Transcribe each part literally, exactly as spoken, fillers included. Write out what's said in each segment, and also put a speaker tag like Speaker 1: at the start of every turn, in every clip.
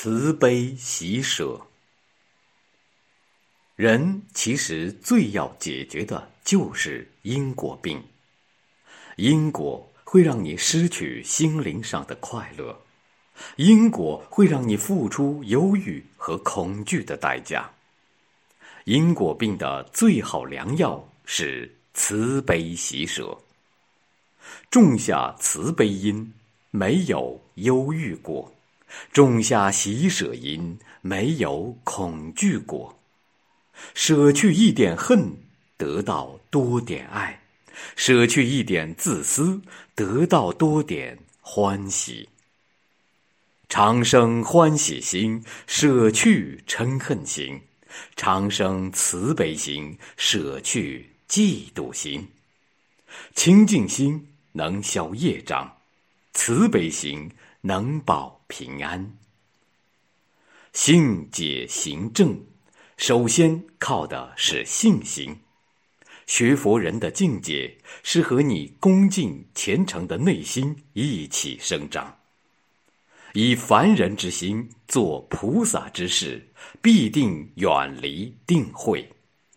Speaker 1: 慈悲喜舍。人其实最要解决的就是因果病。因果会让你失去心灵上的快乐，因果会让你付出忧郁和恐惧的代价。因果病的最好良药是慈悲喜舍。种下慈悲因，没有忧郁果；种下喜舍因，没有恐惧果。舍去一点恨，得到多点爱；舍去一点自私，得到多点欢喜。常生欢喜心，舍去嗔恨心；常生慈悲心，舍去嫉妒心。清净心能消业障，慈悲心能保平安。信解行正，首先靠的是信心。学佛人的境界是和你恭敬虔诚的内心一起生长。以凡人之心做菩萨之事，必定远离定慧。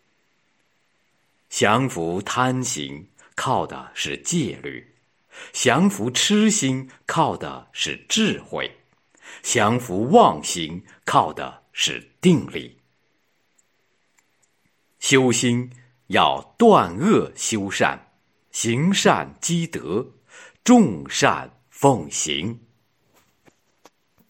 Speaker 1: 降伏贪心靠的是戒律，降伏痴心靠的是智慧，降伏妄心靠的是定力。修心要断恶修善，行善积德，众善奉行。